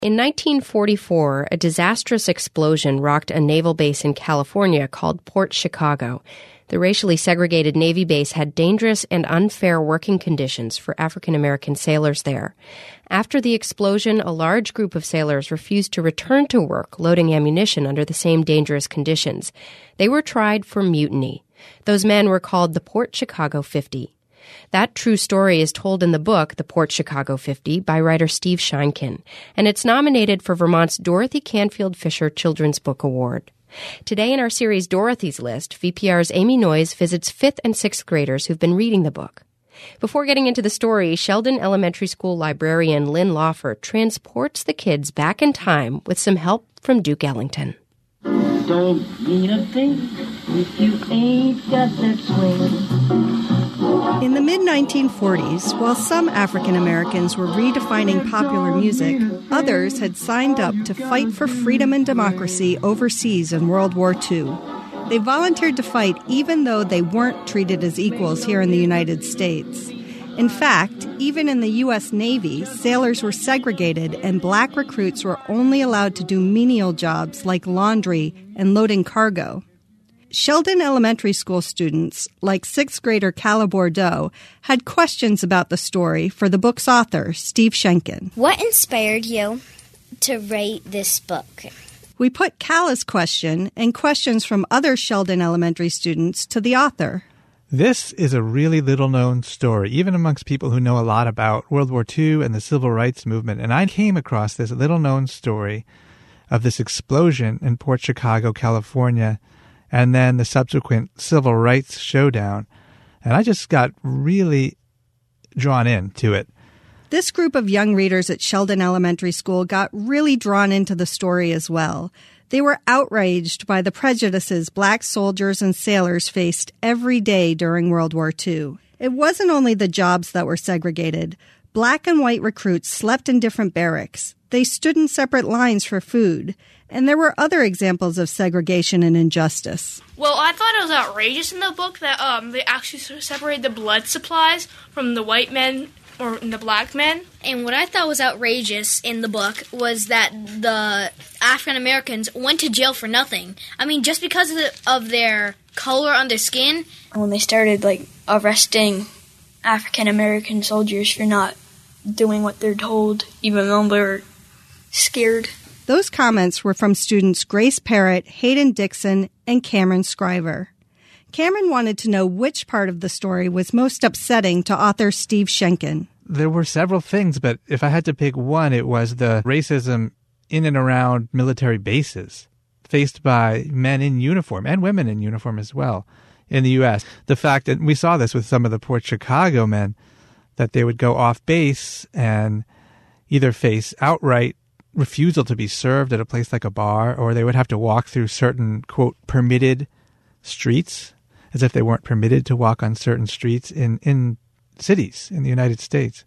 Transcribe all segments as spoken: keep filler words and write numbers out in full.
In nineteen forty-four, a disastrous explosion rocked a naval base in California called Port Chicago. The racially segregated Navy base had dangerous and unfair working conditions for African-American sailors there. After the explosion, a large group of sailors refused to return to work loading ammunition under the same dangerous conditions. They were tried for mutiny. Those men were called the Port Chicago fifty. That true story is told in the book, The Port Chicago fifty, by writer Steve Sheinkin, and it's nominated for Vermont's Dorothy Canfield Fisher Children's Book Award. Today in our series Dorothy's List, V P R's Amy Noyes visits fifth and sixth graders who've been reading the book. Before getting into the story, Sheldon Elementary School librarian Lynn Laufer transports the kids back in time with some help from Duke Ellington. Don't mean a thing if you ain't got that swing. In the mid nineteen forties, while some African Americans were redefining popular music, others had signed up to fight for freedom and democracy overseas in World War Two. They volunteered to fight even though they weren't treated as equals here in the United States. In fact, even in the U S Navy, sailors were segregated and black recruits were only allowed to do menial jobs like laundry and loading cargo. Sheldon Elementary School students, like sixth grader Calla Bordeaux, had questions about the story for the book's author, Steve Sheinkin. What inspired you to write this book? We put Calla's question and questions from other Sheldon Elementary students to the author. This is a really little-known story, even amongst people who know a lot about World War Two and the Civil Rights Movement. And I came across this little-known story of this explosion in Port Chicago, California, and then the subsequent Civil Rights showdown. And I just got really drawn into it. This group of young readers at Sheldon Elementary School got really drawn into the story as well. They were outraged by the prejudices black soldiers and sailors faced every day during World War Two. It wasn't only the jobs that were segregated. Black and white recruits slept in different barracks. They stood in separate lines for food. And there were other examples of segregation and injustice. Well, I thought it was outrageous in the book that um, they actually separated the blood supplies from the white men or the black men. And what I thought was outrageous in the book was that the African Americans went to jail for nothing. I mean, just because of, the, of their color on their skin. When they started, like, arresting African American soldiers for not doing what they're told, even though they're scared. Those comments were from students Grace Parrott, Hayden Dixon, and Cameron Scriver. Cameron wanted to know which part of the story was most upsetting to author Steve Sheinkin. There were several things, but if I had to pick one, it was the racism in and around military bases faced by men in uniform and women in uniform as well in the U S. The fact that we saw this with some of the Port Chicago men, that they would go off base and either face outright refusal to be served at a place like a bar, or they would have to walk through certain, quote, permitted streets, as if they weren't permitted to walk on certain streets in, in cities in the United States.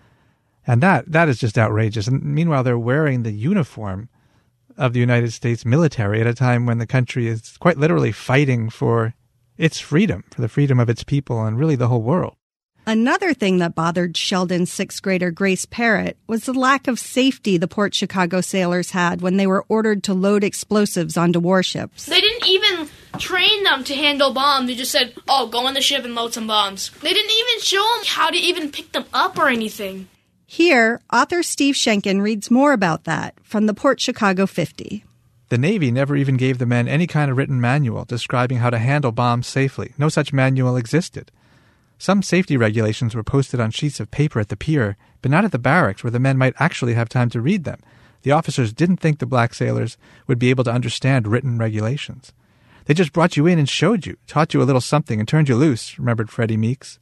And that that is just outrageous. And meanwhile, they're wearing the uniform of the United States military at a time when the country is quite literally fighting for its freedom, for the freedom of its people and really the whole world. Another thing that bothered Sheldon's sixth grader Grace Parrott was the lack of safety the Port Chicago sailors had when they were ordered to load explosives onto warships. They didn't even train them to handle bombs. They just said, oh, go on the ship and load some bombs. They didn't even show them how to even pick them up or anything. Here, author Steve Sheinkin reads more about that from the Port Chicago fifty. The Navy never even gave the men any kind of written manual describing how to handle bombs safely. No such manual existed. Some safety regulations were posted on sheets of paper at the pier, but not at the barracks where the men might actually have time to read them. The officers didn't think the black sailors would be able to understand written regulations. They just brought you in and showed you, taught you a little something, and turned you loose, remembered Freddie Meeks.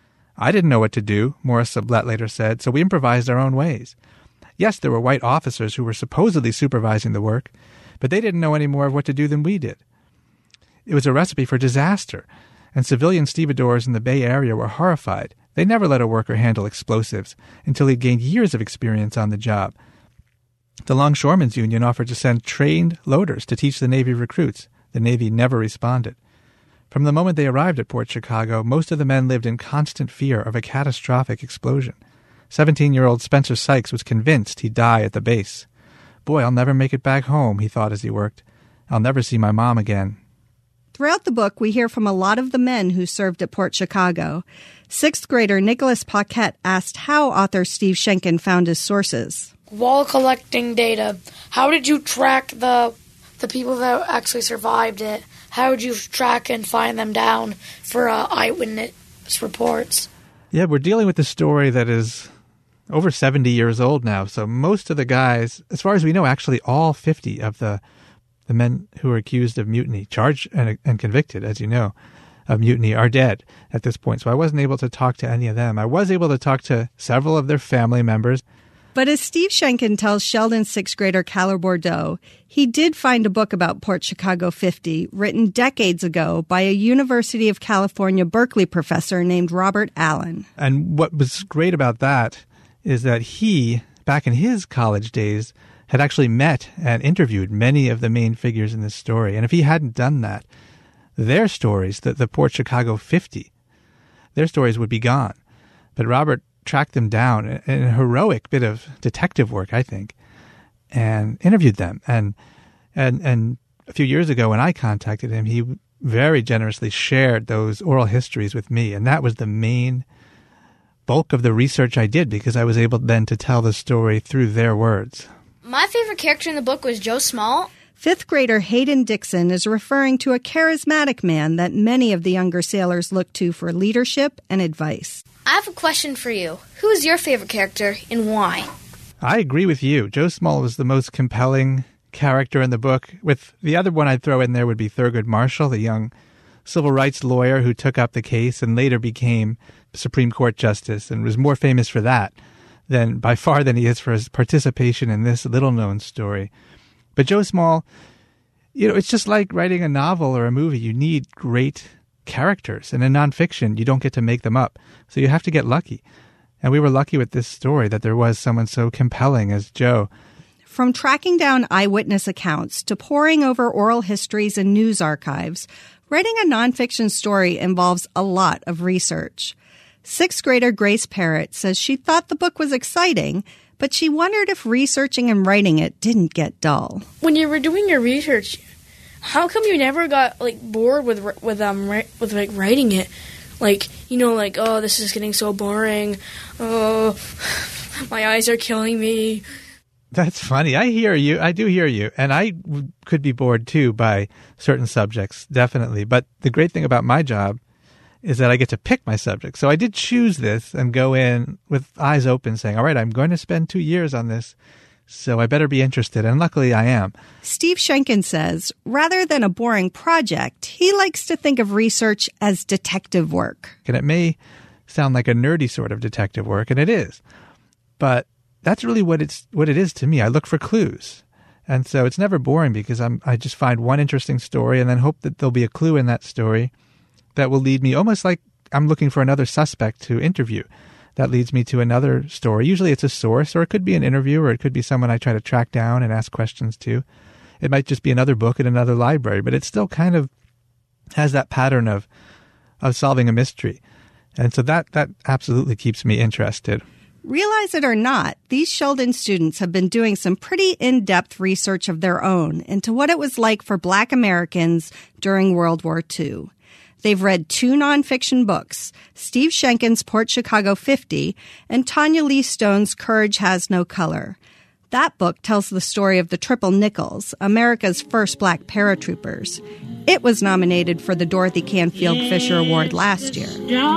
I didn't know what to do, Morris Sublette later said, so we improvised our own ways. Yes, there were white officers who were supposedly supervising the work, but they didn't know any more of what to do than we did. It was a recipe for disaster, and civilian stevedores in the Bay Area were horrified. They never let a worker handle explosives until he'd gained years of experience on the job. The Longshoremen's Union offered to send trained loaders to teach the Navy recruits. The Navy never responded. From the moment they arrived at Port Chicago, most of the men lived in constant fear of a catastrophic explosion. Seventeen-year-old Spencer Sykes was convinced he'd die at the base. boy, I'll never make it back home, he thought as he worked. I'll never see my mom again. Throughout the book, we hear from a lot of the men who served at Port Chicago. Sixth grader Nicholas Paquette asked how author Steve Schenken found his sources. While collecting data, how did you track the the people that actually survived it? How would you track and find them down for uh, eyewitness reports? Yeah, we're dealing with a story that is over seventy years old now. So most of the guys, as far as we know, actually all fifty of the the men who are accused of mutiny, charged and, and convicted, as you know, of mutiny, are dead at this point. So I wasn't able to talk to any of them. I was able to talk to several of their family members. But as Steve Schenken tells Sheldon's sixth grader Kyler Bordeaux, he did find a book about Port Chicago fifty written decades ago by a University of California, Berkeley professor named Robert Allen. And what was great about that is that he, back in his college days, had actually met and interviewed many of the main figures in this story. And if he hadn't done that, their stories, the, the Port Chicago fifty, their stories would be gone. But Robert tracked them down in a heroic bit of detective work, I think, and interviewed them. And and and a few years ago when I contacted him, he very generously shared those oral histories with me. And that was the main bulk of the research I did, because I was able then to tell the story through their words. My favorite character in the book was Joe Small. Fifth grader Hayden Dixon is referring to a charismatic man that many of the younger sailors look to for leadership and advice. I have a question for you. Who is your favorite character and why? I agree with you. Joe Small was the most compelling character in the book. With the other one I'd throw in there would be Thurgood Marshall, the young civil rights lawyer who took up the case and later became Supreme Court Justice and was more famous for that than by far than he is for his participation in this little-known story. But Joe Small, you know, it's just like writing a novel or a movie. You need great characters. And in nonfiction, you don't get to make them up. So you have to get lucky. And we were lucky with this story that there was someone so compelling as Joe. From tracking down eyewitness accounts to poring over oral histories and news archives, writing a nonfiction story involves a lot of research. Sixth grader Grace Parrott says she thought the book was exciting, but she wondered if researching and writing it didn't get dull. When you were doing your research, how come you never got like bored with with um with like writing it? Like, you know, like, oh, this is getting so boring. Oh, my eyes are killing me. That's funny. I hear you. I do hear you. And I w- could be bored too by certain subjects, definitely. But the great thing about my job is that I get to pick my subject. So I did choose this and go in with eyes open saying, all right, I'm going to spend two years on this, so I better be interested. And luckily I am. Steve Schenken says, rather than a boring project, he likes to think of research as detective work. And it may sound like a nerdy sort of detective work, and it is. But that's really what it's what it is to me. I look for clues. And so it's never boring because I'm I just find one interesting story and then hope that there'll be a clue in that story that will lead me, almost like I'm looking for another suspect to interview. That leads me to another story. Usually it's a source, or it could be an interview, or it could be someone I try to track down and ask questions to. It might just be another book in another library, but it still kind of has that pattern of of solving a mystery. And so that that absolutely keeps me interested. Realize it or not, these Sheldon students have been doing some pretty in-depth research of their own into what it was like for Black Americans during World War Two. They've read two nonfiction books, Steve Schenken's Port Chicago fifty and Tanya Lee Stone's Courage Has No Color. That book tells the story of the Triple Nickels, America's first black paratroopers. It was nominated for the Dorothy Canfield Fisher Award last year.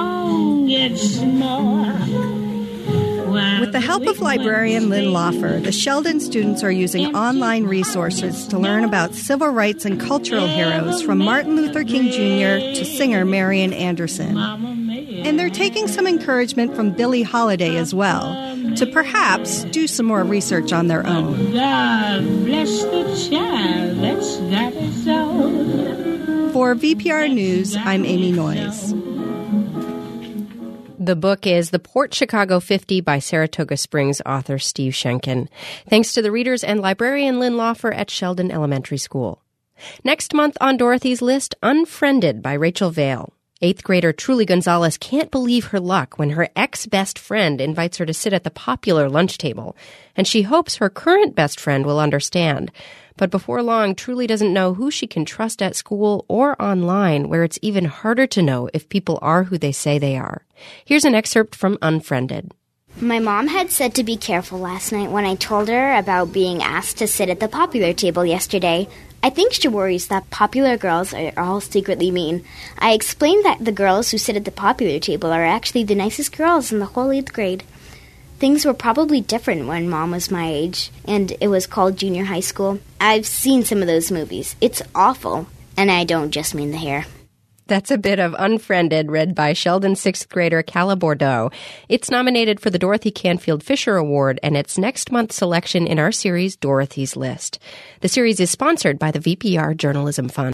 With the help of librarian Lynn Loffer, the Sheldon students are using online resources to learn about civil rights and cultural heroes from Martin Luther King Junior to singer Marian Anderson. And they're taking some encouragement from Billie Holiday as well, to perhaps do some more research on their own. God bless the child that's got his own. For V P R News, I'm Amy Noyes. The book is The Port Chicago fifty by Saratoga Springs author Steve Schenken. Thanks to the readers and librarian Lynn Loffer at Sheldon Elementary School. Next month on Dorothy's List, Unfriended by Rachel Vale. Eighth grader Truly Gonzalez can't believe her luck when her ex-best friend invites her to sit at the popular lunch table, and she hopes her current best friend will understand. But before long, Truly doesn't know who she can trust at school or online, where it's even harder to know if people are who they say they are. Here's an excerpt from Unfriended. My mom had said to be careful last night when I told her about being asked to sit at the popular table yesterday. I think she worries that popular girls are all secretly mean. I explained that the girls who sit at the popular table are actually the nicest girls in the whole eighth grade. Things were probably different when Mom was my age, and it was called junior high school. I've seen some of those movies. It's awful, and I don't just mean the hair. That's a bit of Unfriended, read by Sheldon sixth grader Calla Bordeaux. It's nominated for the Dorothy Canfield Fisher Award, and it's next month's selection in our series, Dorothy's List. The series is sponsored by the V P R Journalism Fund.